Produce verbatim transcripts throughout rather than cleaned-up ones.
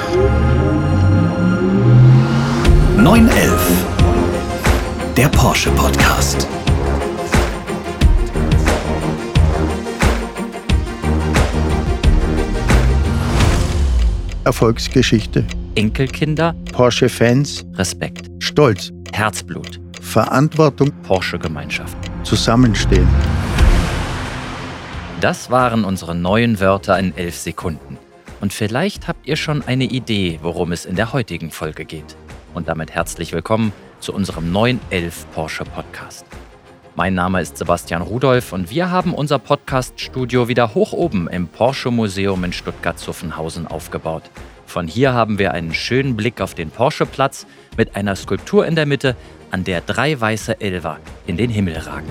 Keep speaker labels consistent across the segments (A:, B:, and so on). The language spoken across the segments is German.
A: neun elf, der Porsche Podcast.
B: Erfolgsgeschichte,
C: Enkelkinder,
B: Porsche-Fans,
C: Respekt,
B: Stolz,
C: Herzblut,
B: Verantwortung,
C: Porsche-Gemeinschaft.
B: Zusammenstehen.
C: Das waren unsere neuen Wörter in elf Sekunden. Und vielleicht habt ihr schon eine Idee, worum es in der heutigen Folge geht. Und damit herzlich willkommen zu unserem neun elf Porsche Podcast. Mein Name ist Sebastian Rudolph und wir haben unser Podcast-Studio wieder hoch oben im Porsche Museum in Stuttgart-Zuffenhausen aufgebaut. Von hier haben wir einen schönen Blick auf den Porsche-Platz mit einer Skulptur in der Mitte, an der drei weiße Elfer in den Himmel ragen.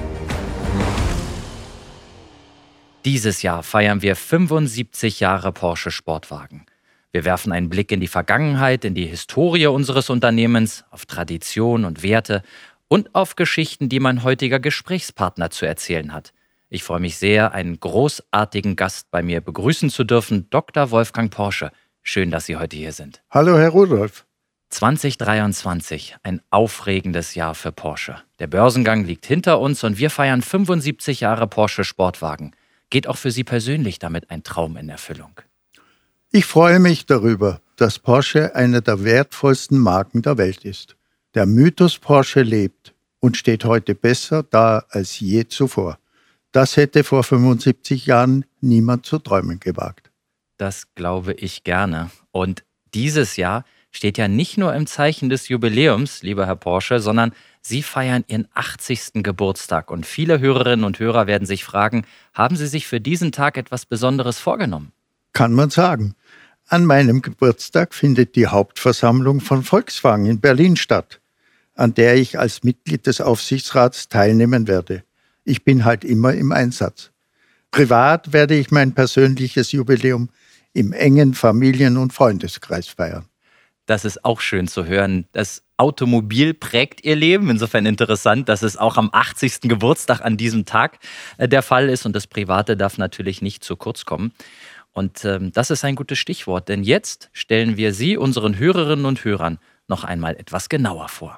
C: Dieses Jahr feiern wir fünfundsiebzig Jahre Porsche Sportwagen. Wir werfen einen Blick in die Vergangenheit, in die Historie unseres Unternehmens, auf Tradition und Werte und auf Geschichten, die mein heutiger Gesprächspartner zu erzählen hat. Ich freue mich sehr, einen großartigen Gast bei mir begrüßen zu dürfen, Doktor Wolfgang Porsche. Schön, dass Sie heute hier sind.
B: Hallo, Herr Rudolph.
C: zwanzig dreiundzwanzig, ein aufregendes Jahr für Porsche. Der Börsengang liegt hinter uns und wir feiern fünfundsiebzig Jahre Porsche Sportwagen. Geht auch für Sie persönlich damit ein Traum in Erfüllung?
B: Ich freue mich darüber, dass Porsche eine der wertvollsten Marken der Welt ist. Der Mythos Porsche lebt und steht heute besser da als je zuvor. Das hätte vor fünfundsiebzig Jahren niemand zu träumen gewagt.
C: Das glaube ich gerne. Und dieses Jahr steht ja nicht nur im Zeichen des Jubiläums, lieber Herr Porsche, sondern Sie feiern Ihren achtzigsten Geburtstag. Und viele Hörerinnen und Hörer werden sich fragen, haben Sie sich für diesen Tag etwas Besonderes vorgenommen?
B: Kann man sagen. An meinem Geburtstag findet die Hauptversammlung von Volkswagen in Berlin statt, an der ich als Mitglied des Aufsichtsrats teilnehmen werde. Ich bin halt immer im Einsatz. Privat werde ich mein persönliches Jubiläum im engen Familien- und Freundeskreis feiern.
C: Das ist auch schön zu hören. Das Automobil prägt Ihr Leben. Insofern interessant, dass es auch am achtzigsten Geburtstag an diesem Tag der Fall ist. Und das Private darf natürlich nicht zu kurz kommen. Und ähm, das ist ein gutes Stichwort, denn jetzt stellen wir Sie, unseren Hörerinnen und Hörern, noch einmal etwas genauer vor.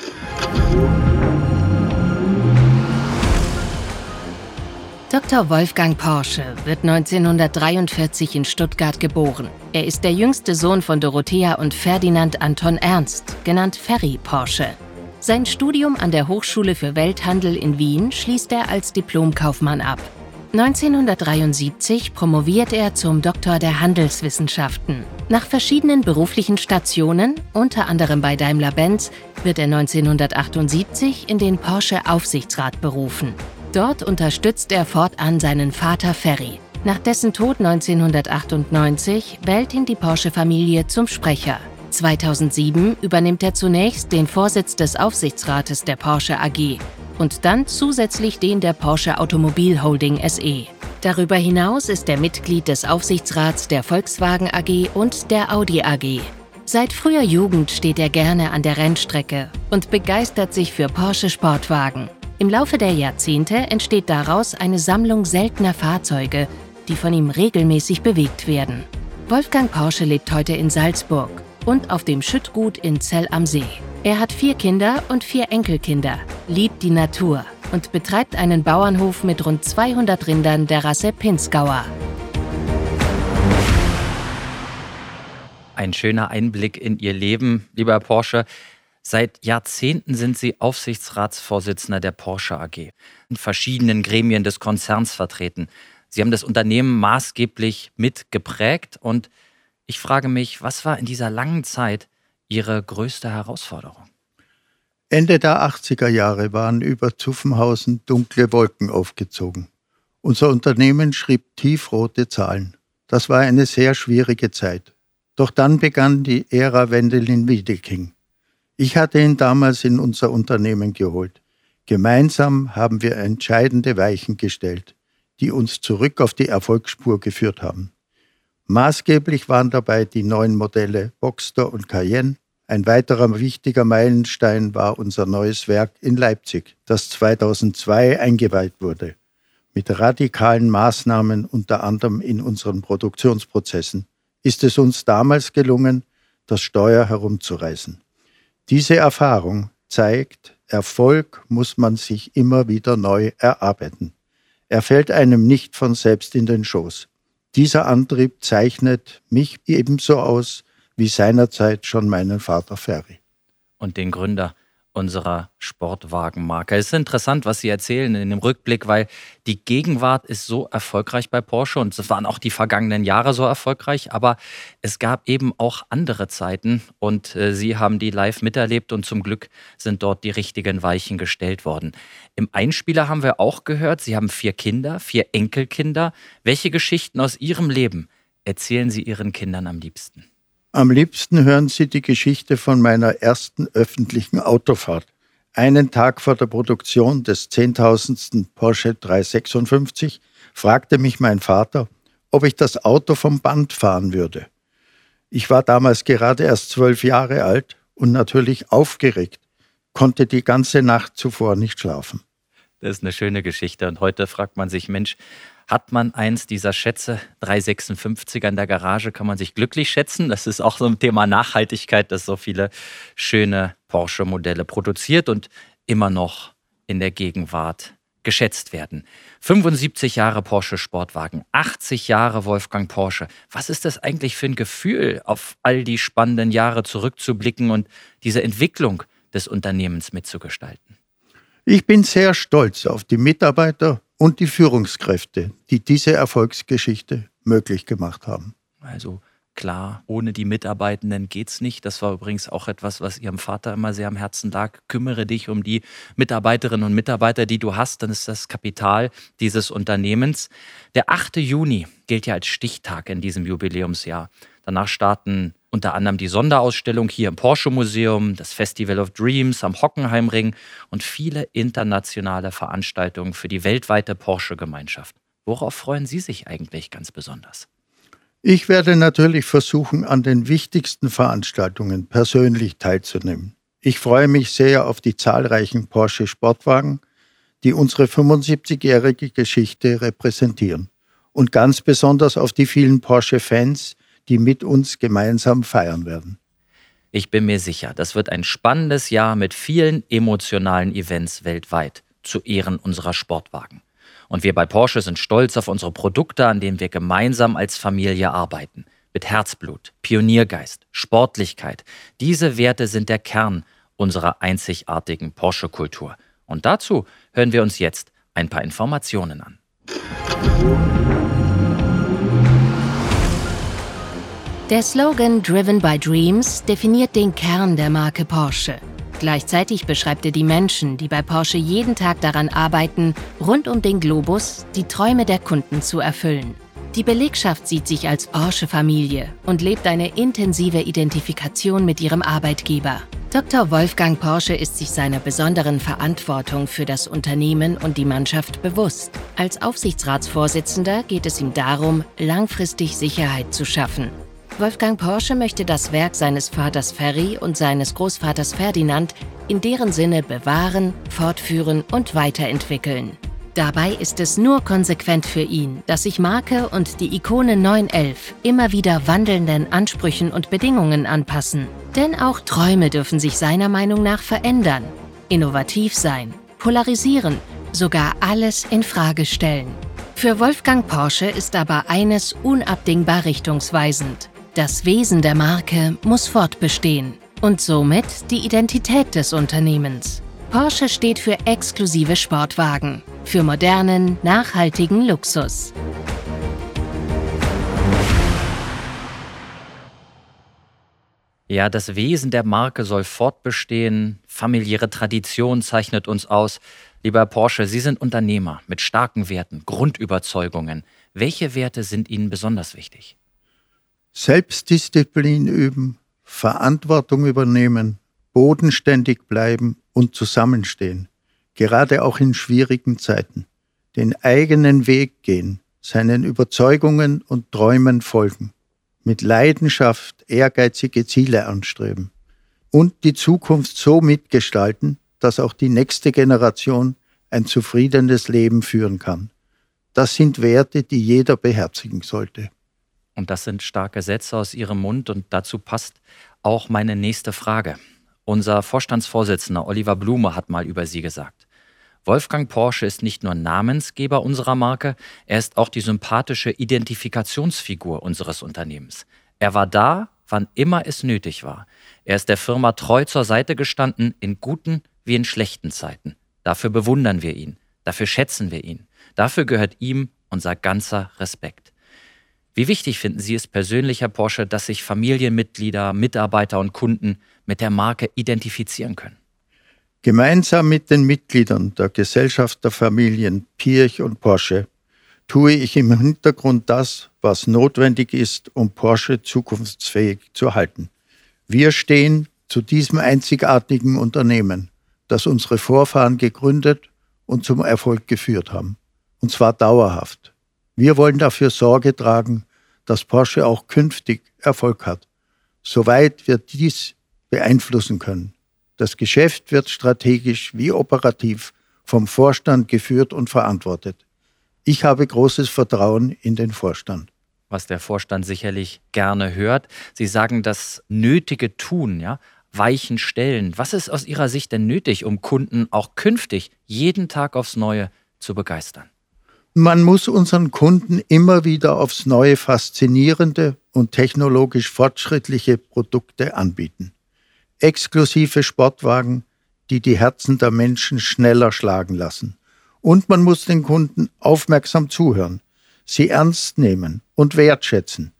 D: Doktor Wolfgang Porsche wird neunzehnhundertdreiundvierzig in Stuttgart geboren. Er ist der jüngste Sohn von Dorothea und Ferdinand Anton Ernst, genannt Ferry Porsche. Sein Studium an der Hochschule für Welthandel in Wien schließt er als Diplomkaufmann ab. neunzehnhundertdreiundsiebzig promoviert er zum Doktor der Handelswissenschaften. Nach verschiedenen beruflichen Stationen, unter anderem bei Daimler-Benz, wird er neunzehnhundertachtundsiebzig in den Porsche-Aufsichtsrat berufen. Dort unterstützt er fortan seinen Vater Ferry. Nach dessen Tod neunzehnhundertachtundneunzig wählt ihn die Porsche-Familie zum Sprecher. zweitausendsieben übernimmt er zunächst den Vorsitz des Aufsichtsrates der Porsche A G und dann zusätzlich den der Porsche Automobil Holding S E. Darüber hinaus ist er Mitglied des Aufsichtsrats der Volkswagen A G und der Audi A G. Seit früher Jugend steht er gerne an der Rennstrecke und begeistert sich für Porsche Sportwagen. Im Laufe der Jahrzehnte entsteht daraus eine Sammlung seltener Fahrzeuge, die von ihm regelmäßig bewegt werden. Wolfgang Porsche lebt heute in Salzburg und auf dem Schüttgut in Zell am See. Er hat vier Kinder und vier Enkelkinder, liebt die Natur und betreibt einen Bauernhof mit rund zweihundert Rindern der Rasse Pinzgauer.
C: Ein schöner Einblick in Ihr Leben, lieber Herr Porsche. Seit Jahrzehnten sind Sie Aufsichtsratsvorsitzender der Porsche A G, in verschiedenen Gremien des Konzerns vertreten. Sie haben das Unternehmen maßgeblich mitgeprägt und ich frage mich, was war in dieser langen Zeit Ihre größte Herausforderung?
B: Ende der achtziger Jahre waren über Zuffenhausen dunkle Wolken aufgezogen. Unser Unternehmen schrieb tiefrote Zahlen. Das war eine sehr schwierige Zeit. Doch dann begann die Ära Wendelin-Wiedeking. Ich hatte ihn damals in unser Unternehmen geholt. Gemeinsam haben wir entscheidende Weichen gestellt, die uns zurück auf die Erfolgsspur geführt haben. Maßgeblich waren dabei die neuen Modelle Boxster und Cayenne. Ein weiterer wichtiger Meilenstein war unser neues Werk in Leipzig, das zweitausendzwei eingeweiht wurde. Mit radikalen Maßnahmen unter anderem in unseren Produktionsprozessen, ist es uns damals gelungen, das Steuer herumzureißen. Diese Erfahrung zeigt, Erfolg muss man sich immer wieder neu erarbeiten. Er fällt einem nicht von selbst in den Schoß. Dieser Antrieb zeichnet mich ebenso aus wie seinerzeit schon meinen Vater Ferry.
C: Und den Gründer unserer Sportwagenmarke. Es ist interessant, was Sie erzählen in dem Rückblick, weil die Gegenwart ist so erfolgreich bei Porsche und es waren auch die vergangenen Jahre so erfolgreich, aber es gab eben auch andere Zeiten und äh, Sie haben die live miterlebt und zum Glück sind dort die richtigen Weichen gestellt worden. Im Einspieler haben wir auch gehört, Sie haben vier Kinder, vier Enkelkinder. Welche Geschichten aus Ihrem Leben erzählen Sie Ihren Kindern am liebsten?
B: Am liebsten hören Sie die Geschichte von meiner ersten öffentlichen Autofahrt. Einen Tag vor der Produktion des zehntausendsten Porsche dreihundertsechsundfünfzig fragte mich mein Vater, ob ich das Auto vom Band fahren würde. Ich war damals gerade erst zwölf Jahre alt und natürlich aufgeregt, konnte die ganze Nacht zuvor nicht schlafen.
C: Das ist eine schöne Geschichte und heute fragt man sich, Mensch, hat man eins dieser Schätze, dreihundertsechsundfünfziger in der Garage, kann man sich glücklich schätzen. Das ist auch so ein Thema Nachhaltigkeit, das so viele schöne Porsche-Modelle produziert und immer noch in der Gegenwart geschätzt werden. fünfundsiebzig Jahre Porsche Sportwagen, achtzig Jahre Wolfgang Porsche. Was ist das eigentlich für ein Gefühl, auf all die spannenden Jahre zurückzublicken und diese Entwicklung des Unternehmens mitzugestalten?
B: Ich bin sehr stolz auf die Mitarbeiter und die Führungskräfte, die diese Erfolgsgeschichte möglich gemacht haben.
C: Also klar, ohne die Mitarbeitenden geht's nicht. Das war übrigens auch etwas, was Ihrem Vater immer sehr am Herzen lag. Kümmere dich um die Mitarbeiterinnen und Mitarbeiter, die du hast. Dann ist das Kapital dieses Unternehmens. Der achte Juni gilt ja als Stichtag in diesem Jubiläumsjahr. Danach starten unter anderem die Sonderausstellung hier im Porsche-Museum, das Festival of Dreams am Hockenheimring und viele internationale Veranstaltungen für die weltweite Porsche-Gemeinschaft. Worauf freuen Sie sich eigentlich ganz besonders?
B: Ich werde natürlich versuchen, an den wichtigsten Veranstaltungen persönlich teilzunehmen. Ich freue mich sehr auf die zahlreichen Porsche-Sportwagen, die unsere fünfundsiebzigjährige Geschichte repräsentieren. Und ganz besonders auf die vielen Porsche-Fans, die mit uns gemeinsam feiern werden.
C: Ich bin mir sicher, das wird ein spannendes Jahr mit vielen emotionalen Events weltweit zu Ehren unserer Sportwagen. Und wir bei Porsche sind stolz auf unsere Produkte, an denen wir gemeinsam als Familie arbeiten. Mit Herzblut, Pioniergeist, Sportlichkeit. Diese Werte sind der Kern unserer einzigartigen Porsche-Kultur. Und dazu hören wir uns jetzt ein paar Informationen an.
D: Der Slogan Driven by Dreams definiert den Kern der Marke Porsche. Gleichzeitig beschreibt er die Menschen, die bei Porsche jeden Tag daran arbeiten, rund um den Globus die Träume der Kunden zu erfüllen. Die Belegschaft sieht sich als Porsche-Familie und lebt eine intensive Identifikation mit ihrem Arbeitgeber. Doktor Wolfgang Porsche ist sich seiner besonderen Verantwortung für das Unternehmen und die Mannschaft bewusst. Als Aufsichtsratsvorsitzender geht es ihm darum, langfristig Sicherheit zu schaffen. Wolfgang Porsche möchte das Werk seines Vaters Ferry und seines Großvaters Ferdinand in deren Sinne bewahren, fortführen und weiterentwickeln. Dabei ist es nur konsequent für ihn, dass sich Marke und die Ikone neun elf immer wieder wandelnden Ansprüchen und Bedingungen anpassen. Denn auch Träume dürfen sich seiner Meinung nach verändern, innovativ sein, polarisieren, sogar alles in Frage stellen. Für Wolfgang Porsche ist aber eines unabdingbar richtungsweisend. Das Wesen der Marke muss fortbestehen und somit die Identität des Unternehmens. Porsche steht für exklusive Sportwagen, für modernen, nachhaltigen Luxus.
C: Ja, das Wesen der Marke soll fortbestehen, familiäre Tradition zeichnet uns aus. Lieber Herr Porsche, Sie sind Unternehmer mit starken Werten, Grundüberzeugungen. Welche Werte sind Ihnen besonders wichtig?
B: Selbstdisziplin üben, Verantwortung übernehmen, bodenständig bleiben und zusammenstehen, gerade auch in schwierigen Zeiten. Den eigenen Weg gehen, seinen Überzeugungen und Träumen folgen, mit Leidenschaft ehrgeizige Ziele anstreben und die Zukunft so mitgestalten, dass auch die nächste Generation ein zufriedenes Leben führen kann. Das sind Werte, die jeder beherzigen sollte.
C: Und das sind starke Sätze aus Ihrem Mund und dazu passt auch meine nächste Frage. Unser Vorstandsvorsitzender Oliver Blume hat mal über Sie gesagt: Wolfgang Porsche ist nicht nur Namensgeber unserer Marke, er ist auch die sympathische Identifikationsfigur unseres Unternehmens. Er war da, wann immer es nötig war. Er ist der Firma treu zur Seite gestanden, in guten wie in schlechten Zeiten. Dafür bewundern wir ihn, dafür schätzen wir ihn. Dafür gehört ihm unser ganzer Respekt. Wie wichtig finden Sie es persönlich, Herr Porsche, dass sich Familienmitglieder, Mitarbeiter und Kunden mit der Marke identifizieren können?
B: Gemeinsam mit den Mitgliedern der Gesellschaft der Familien Piëch und Porsche tue ich im Hintergrund das, was notwendig ist, um Porsche zukunftsfähig zu halten. Wir stehen zu diesem einzigartigen Unternehmen, das unsere Vorfahren gegründet und zum Erfolg geführt haben. Und zwar dauerhaft. Wir wollen dafür Sorge tragen, dass Porsche auch künftig Erfolg hat, soweit wir dies beeinflussen können. Das Geschäft wird strategisch wie operativ vom Vorstand geführt und verantwortet. Ich habe großes Vertrauen in den Vorstand.
C: Was der Vorstand sicherlich gerne hört. Sie sagen, das nötige Tun, ja, Weichen stellen. Was ist aus Ihrer Sicht denn nötig, um Kunden auch künftig jeden Tag aufs Neue zu begeistern?
B: Man muss unseren Kunden immer wieder aufs Neue faszinierende und technologisch fortschrittliche Produkte anbieten. Exklusive Sportwagen, die die Herzen der Menschen schneller schlagen lassen. Und man muss den Kunden aufmerksam zuhören, sie ernst nehmen und wertschätzen,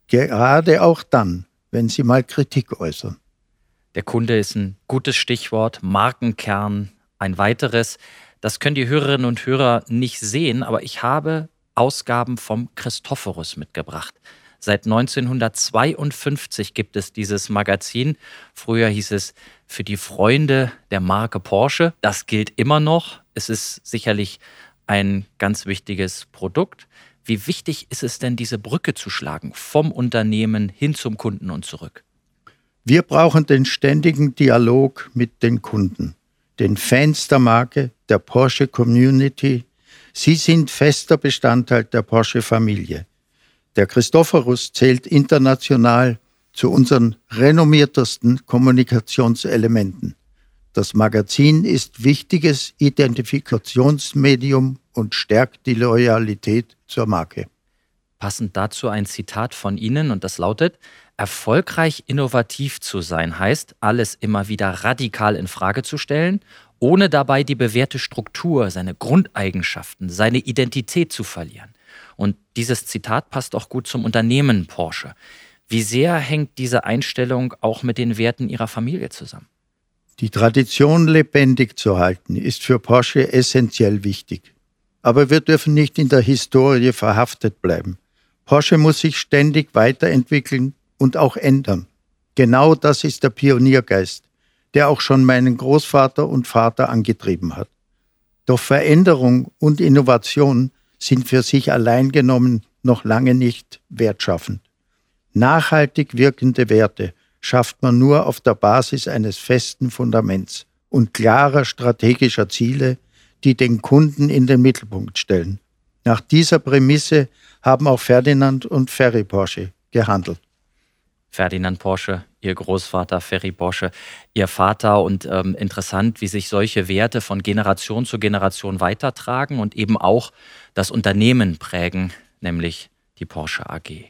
B: gerade auch dann, wenn sie mal Kritik äußern.
C: Der Kunde ist ein gutes Stichwort, Markenkern ein weiteres. Das können die Hörerinnen und Hörer nicht sehen, aber ich habe Ausgaben vom Christophorus mitgebracht. Seit neunzehnhundertzweiundfünfzig gibt es dieses Magazin. Früher hieß es für die Freunde der Marke Porsche. Das gilt immer noch. Es ist sicherlich ein ganz wichtiges Produkt. Wie wichtig ist es denn, diese Brücke zu schlagen, vom Unternehmen hin zum Kunden und zurück?
B: Wir brauchen den ständigen Dialog mit den Kunden, den Fans der Marke, der Porsche Community. Sie sind fester Bestandteil der Porsche-Familie. Der Christophorus zählt international zu unseren renommiertesten Kommunikationselementen. Das Magazin ist wichtiges Identifikationsmedium und stärkt die Loyalität zur Marke.
C: Passend dazu ein Zitat von Ihnen und das lautet: Erfolgreich innovativ zu sein heißt, alles immer wieder radikal in Frage zu stellen, ohne dabei die bewährte Struktur, seine Grundeigenschaften, seine Identität zu verlieren. Und dieses Zitat passt auch gut zum Unternehmen Porsche. Wie sehr hängt diese Einstellung auch mit den Werten Ihrer Familie zusammen?
B: Die Tradition lebendig zu halten, ist für Porsche essentiell wichtig. Aber wir dürfen nicht in der Historie verhaftet bleiben. Porsche muss sich ständig weiterentwickeln und auch ändern. Genau das ist der Pioniergeist, der auch schon meinen Großvater und Vater angetrieben hat. Doch Veränderung und Innovation sind für sich allein genommen noch lange nicht wertschaffend. Nachhaltig wirkende Werte schafft man nur auf der Basis eines festen Fundaments und klarer strategischer Ziele, die den Kunden in den Mittelpunkt stellen. Nach dieser Prämisse haben auch Ferdinand und Ferry Porsche gehandelt.
C: Ferdinand Porsche, Ihr Großvater Ferry Porsche, Ihr Vater und ähm, interessant, wie sich solche Werte von Generation zu Generation weitertragen und eben auch das Unternehmen prägen, nämlich die Porsche A G.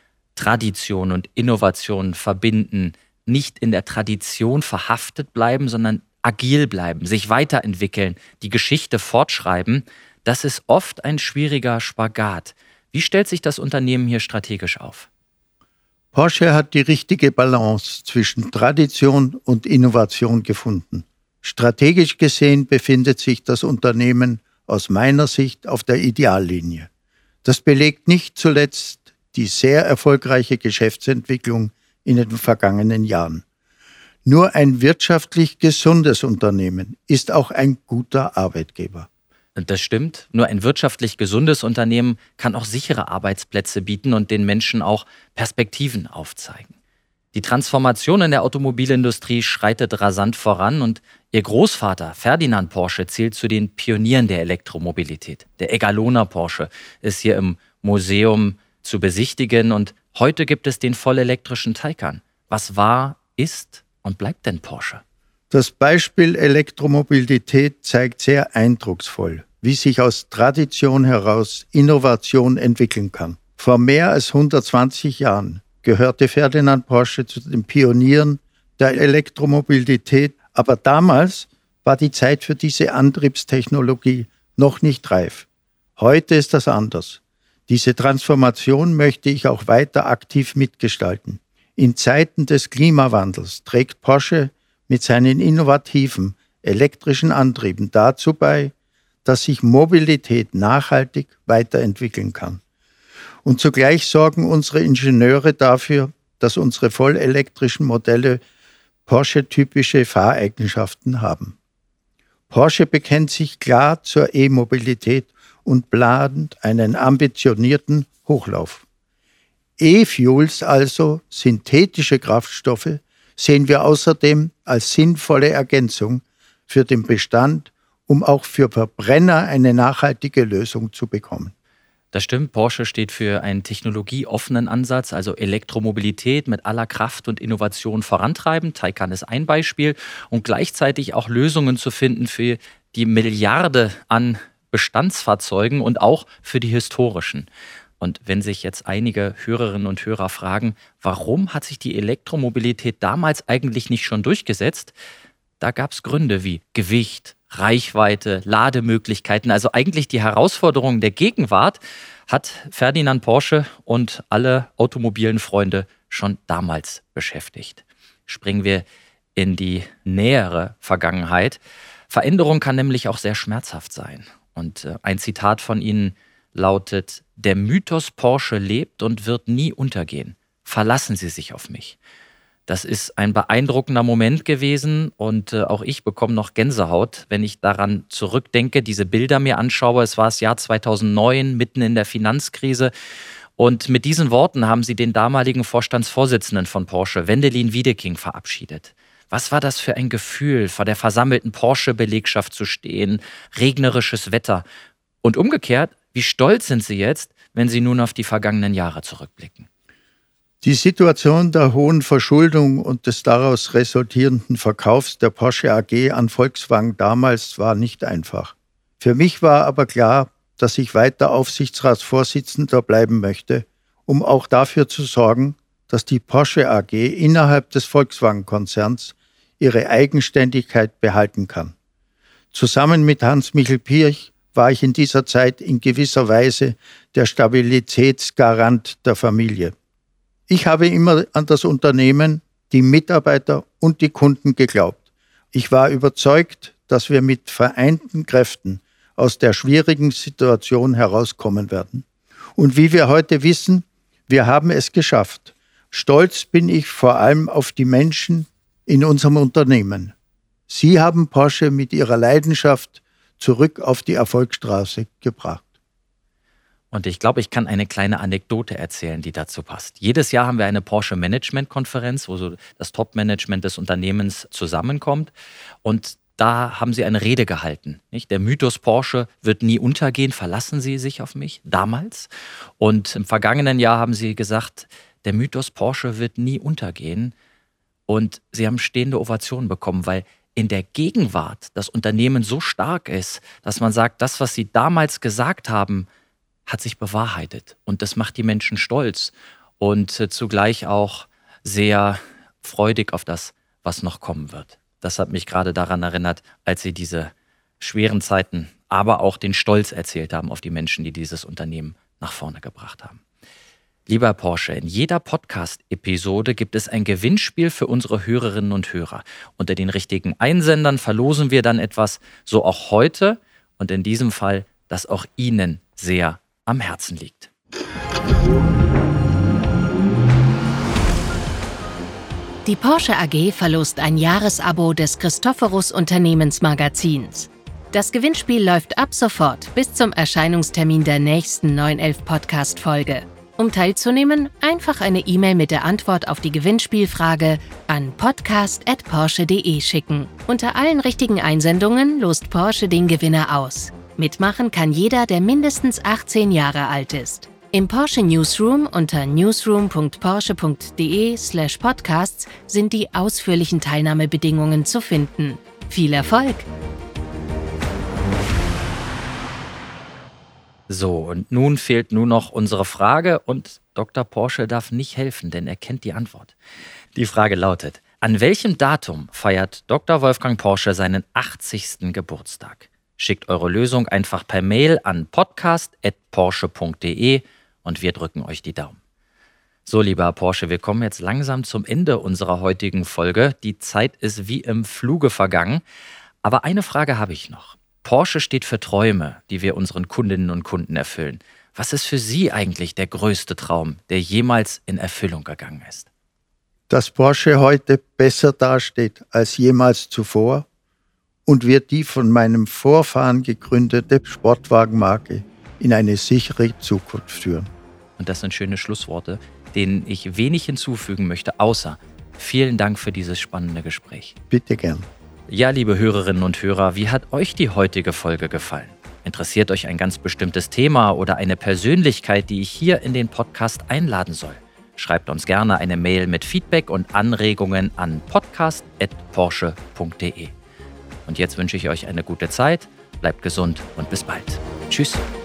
C: Tradition und Innovation verbinden, nicht in der Tradition verhaftet bleiben, sondern agil bleiben, sich weiterentwickeln, die Geschichte fortschreiben, das ist oft ein schwieriger Spagat. Wie stellt sich das Unternehmen hier strategisch auf?
B: Porsche hat die richtige Balance zwischen Tradition und Innovation gefunden. Strategisch gesehen befindet sich das Unternehmen aus meiner Sicht auf der Ideallinie. Das belegt nicht zuletzt die sehr erfolgreiche Geschäftsentwicklung in den vergangenen Jahren. Nur ein wirtschaftlich gesundes Unternehmen ist auch ein guter Arbeitgeber.
C: Das stimmt. Nur ein wirtschaftlich gesundes Unternehmen kann auch sichere Arbeitsplätze bieten und den Menschen auch Perspektiven aufzeigen. Die Transformation in der Automobilindustrie schreitet rasant voran und Ihr Großvater Ferdinand Porsche zählt zu den Pionieren der Elektromobilität. Der Egalona Porsche ist hier im Museum zu besichtigen und Heute gibt es den vollelektrischen Taycan. Was war, ist und bleibt denn Porsche?
B: Das Beispiel Elektromobilität zeigt sehr eindrucksvoll, wie sich aus Tradition heraus Innovation entwickeln kann. Vor mehr als hundertzwanzig Jahren gehörte Ferdinand Porsche zu den Pionieren der Elektromobilität, aber damals war die Zeit für diese Antriebstechnologie noch nicht reif. Heute ist das anders. Diese Transformation möchte ich auch weiter aktiv mitgestalten. In Zeiten des Klimawandels trägt Porsche mit seinen innovativen elektrischen Antrieben dazu bei, dass sich Mobilität nachhaltig weiterentwickeln kann. Und zugleich sorgen unsere Ingenieure dafür, dass unsere vollelektrischen Modelle Porsche-typische Fahreigenschaften haben. Porsche bekennt sich klar zur E-Mobilität und plant einen ambitionierten Hochlauf. E-Fuels, also synthetische Kraftstoffe, sehen wir außerdem als sinnvolle Ergänzung für den Bestand, um auch für Verbrenner eine nachhaltige Lösung zu bekommen.
C: Das stimmt, Porsche steht für einen technologieoffenen Ansatz, also Elektromobilität mit aller Kraft und Innovation vorantreiben. Taycan ist ein Beispiel und gleichzeitig auch Lösungen zu finden für die Milliarde an Bestandsfahrzeugen und auch für die historischen. Und wenn sich jetzt einige Hörerinnen und Hörer fragen, warum hat sich die Elektromobilität damals eigentlich nicht schon durchgesetzt? Da gab es Gründe wie Gewicht, Reichweite, Lademöglichkeiten, also eigentlich die Herausforderungen der Gegenwart hat Ferdinand Porsche und alle automobilen Freunde schon damals beschäftigt. Springen wir in die nähere Vergangenheit. Veränderung kann nämlich auch sehr schmerzhaft sein. Und ein Zitat von Ihnen lautet: Der Mythos Porsche lebt und wird nie untergehen. Verlassen Sie sich auf mich. Das ist ein beeindruckender Moment gewesen und äh, auch ich bekomme noch Gänsehaut, wenn ich daran zurückdenke, diese Bilder mir anschaue. Es war das Jahr zweitausendneun, mitten in der Finanzkrise. Und mit diesen Worten haben sie den damaligen Vorstandsvorsitzenden von Porsche, Wendelin Wiedeking, verabschiedet. Was war das für ein Gefühl, vor der versammelten Porsche-Belegschaft zu stehen, regnerisches Wetter. Und umgekehrt, wie stolz sind Sie jetzt, wenn Sie nun auf die vergangenen Jahre zurückblicken?
B: Die Situation der hohen Verschuldung und des daraus resultierenden Verkaufs der Porsche A G an Volkswagen damals war nicht einfach. Für mich war aber klar, dass ich weiter Aufsichtsratsvorsitzender bleiben möchte, um auch dafür zu sorgen, dass die Porsche A G innerhalb des Volkswagen-Konzerns ihre Eigenständigkeit behalten kann. Zusammen mit Hans-Michel Pirch war ich in dieser Zeit in gewisser Weise der Stabilitätsgarant der Familie. Ich habe immer an das Unternehmen, die Mitarbeiter und die Kunden geglaubt. Ich war überzeugt, dass wir mit vereinten Kräften aus der schwierigen Situation herauskommen werden. Und wie wir heute wissen, wir haben es geschafft. Stolz bin ich vor allem auf die Menschen in unserem Unternehmen. Sie haben Porsche mit ihrer Leidenschaft zurück auf die Erfolgsstraße gebracht.
C: Und ich glaube, ich kann eine kleine Anekdote erzählen, die dazu passt. Jedes Jahr haben wir eine Porsche-Management-Konferenz, wo so das Top-Management des Unternehmens zusammenkommt. Und da haben sie eine Rede gehalten. Nicht? Der Mythos Porsche wird nie untergehen, verlassen Sie sich auf mich, damals. Und im vergangenen Jahr haben sie gesagt, der Mythos Porsche wird nie untergehen. Und sie haben stehende Ovationen bekommen, weil in der Gegenwart das Unternehmen so stark ist, dass man sagt, das, was sie damals gesagt haben, hat sich bewahrheitet. Und das macht die Menschen stolz und äh, zugleich auch sehr freudig auf das, was noch kommen wird. Das hat mich gerade daran erinnert, als Sie diese schweren Zeiten, aber auch den Stolz erzählt haben auf die Menschen, die dieses Unternehmen nach vorne gebracht haben. Lieber Herr Porsche, in jeder Podcast-Episode gibt es ein Gewinnspiel für unsere Hörerinnen und Hörer. Unter den richtigen Einsendern verlosen wir dann etwas, so auch heute und in diesem Fall, das auch Ihnen sehr am Herzen liegt.
D: Die Porsche A G verlost ein Jahresabo des Christophorus Unternehmensmagazins. Das Gewinnspiel läuft ab sofort bis zum Erscheinungstermin der nächsten neun elf Podcast-Folge. Um teilzunehmen, einfach eine E-Mail mit der Antwort auf die Gewinnspielfrage an podcast at porsche punkt de schicken. Unter allen richtigen Einsendungen lost Porsche den Gewinner aus. Mitmachen kann jeder, der mindestens achtzehn Jahre alt ist. Im Porsche Newsroom unter newsroom punkt porsche punkt de slash podcasts sind die ausführlichen Teilnahmebedingungen zu finden. Viel Erfolg!
C: So, und nun fehlt nur noch unsere Frage und Doktor Porsche darf nicht helfen, denn er kennt die Antwort. Die Frage lautet: An welchem Datum feiert Doktor Wolfgang Porsche seinen achtzigsten Geburtstag? Schickt eure Lösung einfach per Mail an podcast at porsche punkt de und wir drücken euch die Daumen. So, lieber Herr Porsche, wir kommen jetzt langsam zum Ende unserer heutigen Folge. Die Zeit ist wie im Fluge vergangen. Aber eine Frage habe ich noch. Porsche steht für Träume, die wir unseren Kundinnen und Kunden erfüllen. Was ist für Sie eigentlich der größte Traum, der jemals in Erfüllung gegangen ist?
B: Dass Porsche heute besser dasteht als jemals zuvor und wir die von meinem Vorfahren gegründete Sportwagenmarke in eine sichere Zukunft führen.
C: Und das sind schöne Schlussworte, denen ich wenig hinzufügen möchte, außer vielen Dank für dieses spannende Gespräch.
B: Bitte gern.
C: Ja, liebe Hörerinnen und Hörer, wie hat euch die heutige Folge gefallen? Interessiert euch ein ganz bestimmtes Thema oder eine Persönlichkeit, die ich hier in den Podcast einladen soll? Schreibt uns gerne eine Mail mit Feedback und Anregungen an podcast at porsche punkt de. Und jetzt wünsche ich euch eine gute Zeit, bleibt gesund und bis bald. Tschüss.